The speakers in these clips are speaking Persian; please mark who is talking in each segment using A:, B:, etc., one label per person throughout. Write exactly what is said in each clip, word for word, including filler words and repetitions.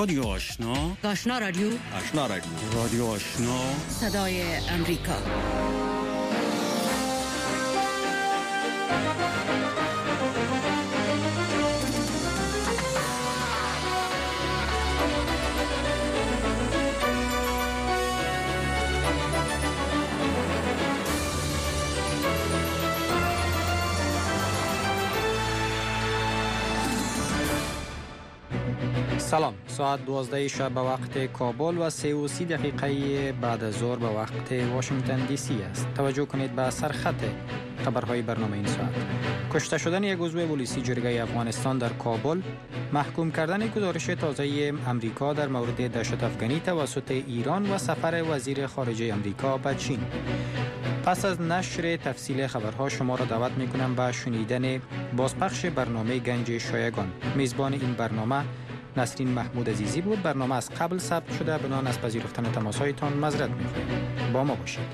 A: رادیو آشنا،
B: آشنا رادیو،
A: آشنا رادیو، رادیو آشنا،
B: صدای امریکا.
C: سلام، ساعت دوازده شب به وقت کابل و سه و سی دقیقه بعد از ظهر به وقت واشنگتن دی سی است. توجه کنید به سرخط خبرهای برنامه این ساعت. کشته شدن یک عضو پلیسی جرگه افغانستان در کابل، محکوم کردن گزارش تازه امریکا در مورد دهشت افغانی توسط ایران و سفر وزیر خارجه امریکا به چین. پس از نشر تفصیل خبرها شما را دعوت می‌کنم به شنیدن بازپخش برنامه گنج شایگان. میزبان این برنامه نسرین محمود عزیزی بود. برنامه از قبل ثبت شده، بنابراین از پذیرفتن تماس‌هایتان معذرت می‌خواهیم. با ما باشید.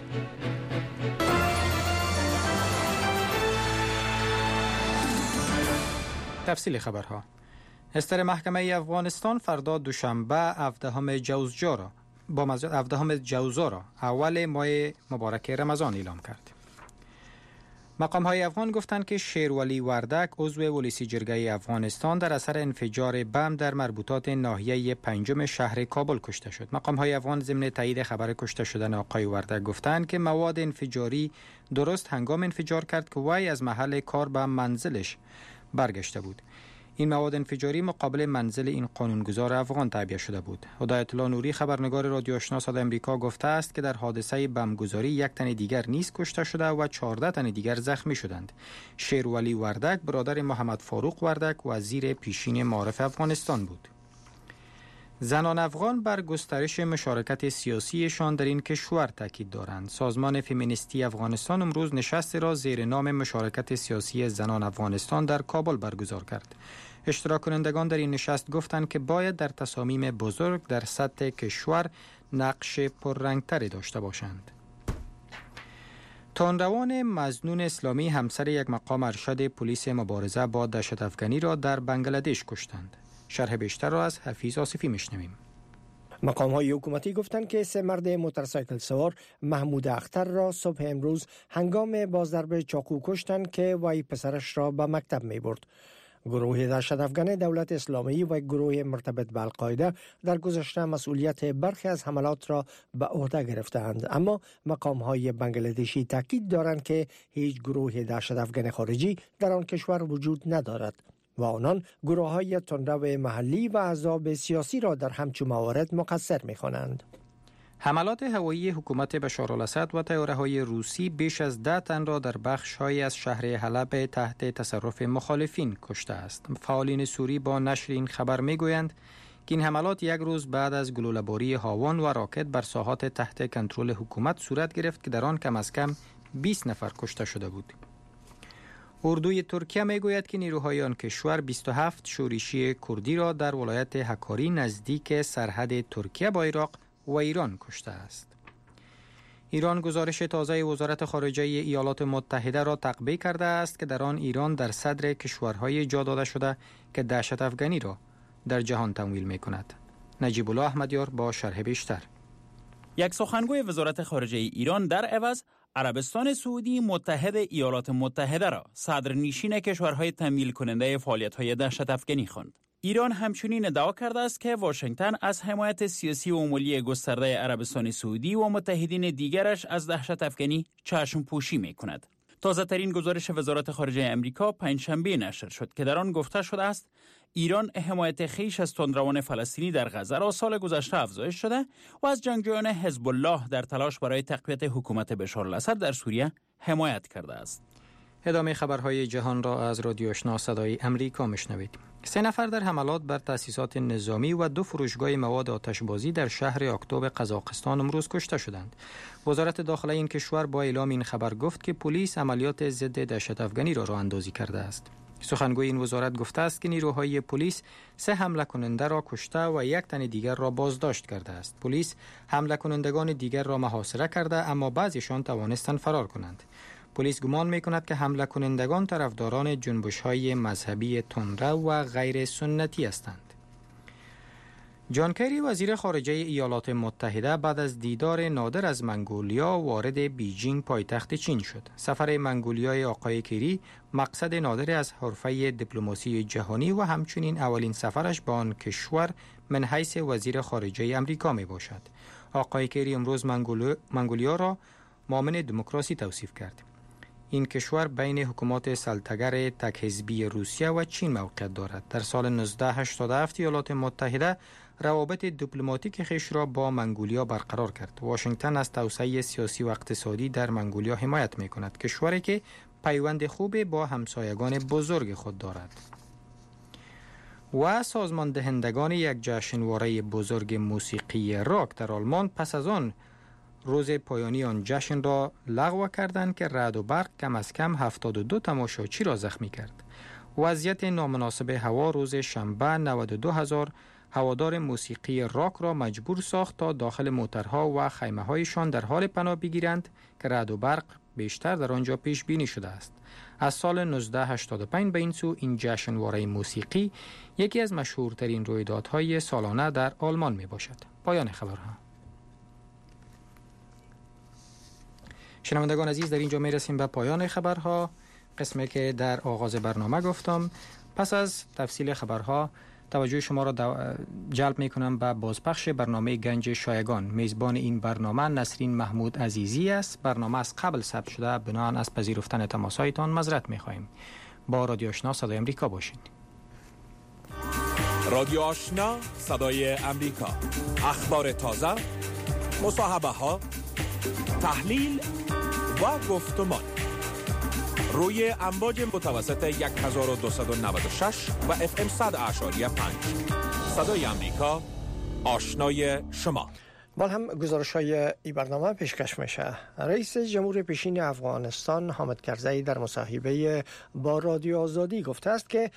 C: تفصیل خبرها. استر محکمه افغانستان فردا دوشنبه هفدهم جوزجا را با هفدهم جوزا را اول ماه مبارک رمضان اعلام کرد. مقام های افغان گفتند که شیرولی وردک عضو پلیس جرگه افغانستان در اثر انفجار بم در مربوطات ناحیه پنجم شهر کابل کشته شد. مقام های افغان ضمن تایید خبر کشته شدن آقای وردک گفتند که مواد انفجاری درست هنگام انفجار کرد که وی از محل کار به منزلش برگشته بود. این مواد انفجاری مقابل منزل این قانونگذار افغان تعبیه شده بود. هدایت الله نوری خبرنگار رادیو آشنا صدای امریکا گفته است که در حادثه بمبگذاری یک تن دیگر نیز کشته شده و چهارده تن دیگر زخمی شدند. شیرولی وردک برادر محمد فاروق وردک وزیر پیشین معارف افغانستان بود. زنان افغان بر گسترش مشارکت سیاسیشان در این کشور تاکید دارند. سازمان فمینیستی افغانستان امروز نشست را زیر نام مشارکت سیاسی زنان افغانستان در کابل برگزار کرد. اشتراک کنندگان در این نشست گفتند که باید در تصامیم بزرگ در سطح کشور نقش پررنگتری داشته باشند. تندروان مظنون اسلامی همسر یک مقام ارشد پلیس مبارزه با دهشت افغانی را در بنگلادش کشتند. شرح بیشتر را از حفیظ آصفی میشنویم.
D: مقام های حکومتی گفتند که سه مرد موتورسایکل سوار محمود اختر را صبح امروز هنگام بازضرب چاقو کشتند که وی پسرش را به مکتب می برد. گروه دهشت افغان دولت اسلامی و گروه مرتبط به القاعده در گذشته مسئولیت برخی از حملات را به عهده گرفتند، اما مقام های بنگلادشی تاکید دارند که هیچ گروه دهشت افغان خارجی در آن کشور وجود ندارد و آنان گروه های تندرو محلی و احزاب سیاسی را در همچون موارد مقصر می خوانند.
C: حملات هوایی حکومت بشار الاسد و طیاره‌های روسی بیش از ده تن را در بخش‌هایی از شهر حلب تحت تصرف مخالفین کشته است. فعالین سوری با نشر این خبر می‌گویند که این حملات یک روز بعد از گلوله‌باری هاون و راکت بر ساحات تحت کنترل حکومت صورت گرفت که در آن کم از کم بیست نفر کشته شده بود. اردوی ترکیه میگوید که نیروهای آن کشور بیست و هفت شورشی کردی را در ولایت حکاری نزدیک سرحد ترکیه با عراق و ایران کشته است. ایران گزارش تازه وزارت خارجه ایالات متحده را تقبیح کرده است که در آن ایران در صدر کشورهای جا داده شده که دهشت افغانی را در جهان تمویل می کند. نجیب الله احمدیار با شرح بیشتر.
E: یک سخنگوی وزارت خارجه ایران در عوض عربستان سعودی متحد ایالات متحده را صدرنشین کشورهای تمویل کننده فعالیت‌های دهشت افغانی خواند. ایران همچنین ادعا کرده است که واشنگتن از حمایت سیاسی و مالی گسترده عربستان سعودی و متحدین دیگرش از دهشت افغانی چشم پوشی می کند. تازه ترین گزارش وزارت خارجه امریکا پنجشنبه نشر شد که در آن گفته شده است ایران حمایت خویش از تندروان فلسطینی در غزه را سال گذشته افزایش شده و از جنگجویان حزب الله در تلاش برای تقویت حکومت بشار الاسد در سوریه حمایت کرده است.
C: ادامه خبرهای جهان را از رادیو آشنا صدای امریکا میشنوید. سه نفر در حملات بر تأسیسات نظامی و دو فروشگاه مواد آتشبازی در شهر اکتبر قزاقستان امروز کشته شدند. وزارت داخله این کشور با اعلام این خبر گفت که پلیس عملیات ضد دهشت افغانی را راه اندازی کرده است. سخنگوی این وزارت گفته است که نیروهای پلیس سه حمله کننده را کشته و یک تن دیگر را بازداشت کرده است. پلیس حمله کنندگان دیگر را محاصره کرده اما بعضیشان توانستند فرار کنند. پلیس گمان می‌کند که حمله کنندگان طرفداران جنبش‌های مذهبی تندرو و غیر سنتی هستند. جان کری وزیر خارجه ایالات متحده بعد از دیدار نادر از منگولیا وارد بیجینگ پایتخت چین شد. سفر منگولیای آقای کری مقصد نادر از حرفه دیپلماسی جهانی و همچنین اولین سفرش به آن کشور من حیث وزیر خارجه امریکا می باشد. آقای کری امروز منگولیا را مؤمن دموکراسی توصیف کرد. این کشور بین حکومات سلطگر تک حزبی روسیه و چین موقعیت دارد. در سال نوزده هشتاد و هفت ایالات متحده روابط دیپلماتیک خویش را با منگولیا برقرار کرد. واشنگتن از توسعه سیاسی و اقتصادی در منگولیا حمایت می کند، کشوری که پیوند خوب با همسایگان بزرگ خود دارد. و سازمان دهندگان یک جشنواره بزرگ موسیقی راک در آلمان پس از آن روز پایانی آن جشن را لغو کردند که رعد و برق کم از کم هفتاد و دو تماشاچی را زخمی کرد. وضعیت نامناسب هوا روز شنبه نود و دو هزار هوادار موسیقی راک را مجبور ساخت تا داخل موترها و خیمه هایشان در حال پناه بگیرند که رعد و برق بیشتر در آنجا پیش بینی شده است. از سال نوزده هشتاد و پنج به این سو این جشنواره موسیقی یکی از مشهورترین رویدادهای سالانه در آلمان می باشد. پایان خبرها. شنوندگان عزیز، در اینجا می رسیم به پایان خبرها، قسمی که در آغاز برنامه گفتم. پس از تفصیل خبرها توجه شما را جلب می کنم به بازپخش برنامه گنج شایگان. میزبان این برنامه نسرین محمود عزیزی است. برنامه از قبل ثبت شده، بنابراین از پذیرفتن تماسهایتان معذرت می خواهیم. با رادیو آشنا صدای امریکا باشید.
F: رادیو آشنا صدای امریکا، اخبار تازه، مصاحبه ها، تحلیل و گفتمان روی امواج متوسط هزار و دویست و نود و شش و اف ام صد اعشاری پنج. صدای امریکا، آشنای شما.
D: باز هم گزارش های این برنامه پیشکش میشه. رئیس جمهور پیشین افغانستان حامد کرزی در مصاحبه با رادیو آزادی گفته است که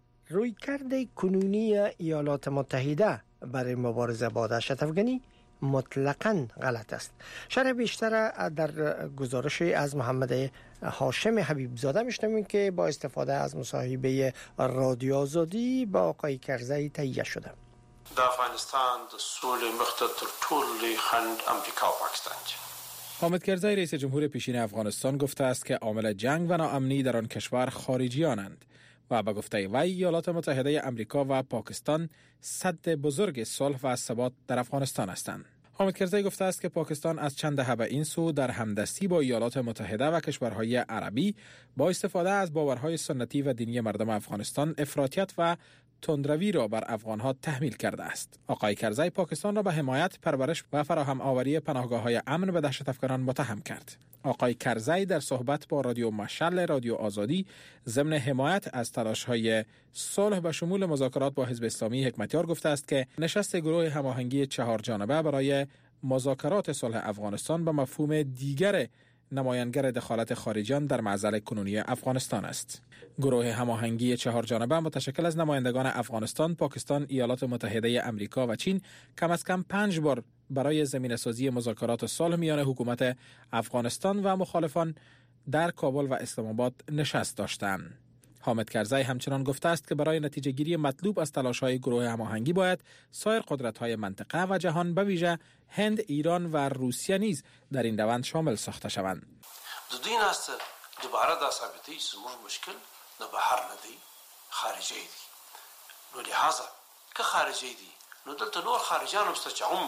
D: رویکرد کنونی ایالات متحده برای مبارزه با دهشت افغانی مطلقاً غلط است. شرح بیشتر در گزارش از محمد هاشم حبیبزاده میشنویم که با استفاده از مصاحبه رادیو آزادی با آقای کرزی تهیه شده.
G: د افغانستان د سولې مخ ته تر ټولو لوی خنډ امریکا او پاکستان دي.
H: حامد کرزی رئیس جمهور پیشین افغانستان گفته است که عامل جنگ و ناامنی در آن کشور خارجیانند و به گفته وی ایالات متحده امریکا و پاکستان سد بزرگ صلح و ثبات در افغانستان هستند. حامد کرزی گفته است که پاکستان از چند دهه به این سو در همدستی با ایالات متحده و کشورهای عربی با استفاده از باورهای سنتی و دینی مردم افغانستان افراطیت و تندروی را بر افغانها تحمیل کرده است. آقای کرزی پاکستان را به حمایت، پرورش و فراهم آوری پناهگاه‌های امن به دهشت افکنان متهم کرد. آقای کرزی در صحبت با رادیو مشعل رادیو آزادی ضمن حمایت از تلاش‌های صلح به شمول مذاکرات با حزب اسلامی حکمتیار گفته است که نشست گروه هماهنگی چهار جانبه برای مذاکرات صلح افغانستان به مفهوم دیگر نمایانگر دخالت خارجیان در معضل کنونی افغانستان است. گروه هماهنگی چهار جانبه متشکل از نمایندگان افغانستان، پاکستان، ایالات متحده امریکا و چین کم از کم پنج بار برای زمینه‌سازی مذاکرات صلح میان حکومت افغانستان و مخالفان در کابل و اسلام آباد نشست داشتند. حامد کرزی همچنان گفته است که برای نتیجه گیری مطلوب از تلاش‌های گروه هماهنگی باید سایر قدرت‌های منطقه و جهان به ویژه هند، ایران و روسیه نیز در این روند شامل ساخته شوند.
G: د دین است دوباره دا ثابتي سمون مشکل نه بهر نه دی خارجي دی. نو لہذا که خارجي دی نو دلته نور خارجيان هم ستچوم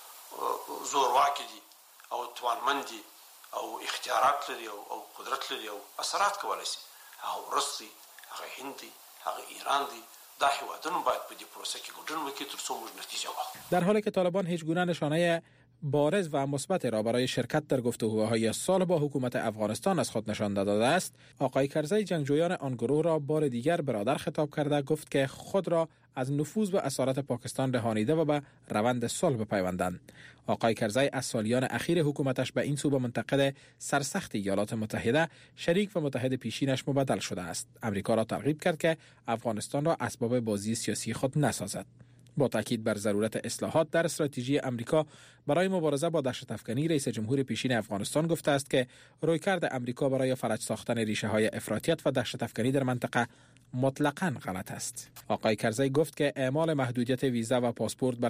G: زور واکي دي او توانمندي او اختیارات لري او قدرت لري او اثرات کولای شي. هغه روسي، هغه هندي، هغه ایران دي. دا هیوادونه باید په دې پروسه کې ګډون وکړي تر څو موږ نتیجه واخلو.
H: در حالی که طالبان هیچ گونه نشانه بارز و مثبت را برای شرکت در گفتگوهای صلح با حکومت افغانستان از خود نشان داده است، آقای کرزی جنگجویان آن گروه را بار دیگر برادر خطاب کرده گفت که خود را از نفوذ و اسارت پاکستان رهانیده و به روند صلح بپیوندند. آقای کرزی از سالیان اخیر حکومتش به این سو به منتقد سرسخت ایالات متحده شریک و متحد پیشینش مبدل شده است. امریکا را ترغیب کرد که افغانستان را اسباب بازی سیاسی خود نسازد. با تاکید بر ضرورت اصلاحات در استراتژی امریکا برای مبارزه با دهشت افکنی، رئیس جمهور پیشین افغانستان گفته است که رویکرد امریکا برای فلج ساختن ریشه‌های افراطیت و دهشت افکنی در منطقه مطلقاً غلط است. آقای کرزی گفت که اعمال محدودیت ویزا و پاسپورت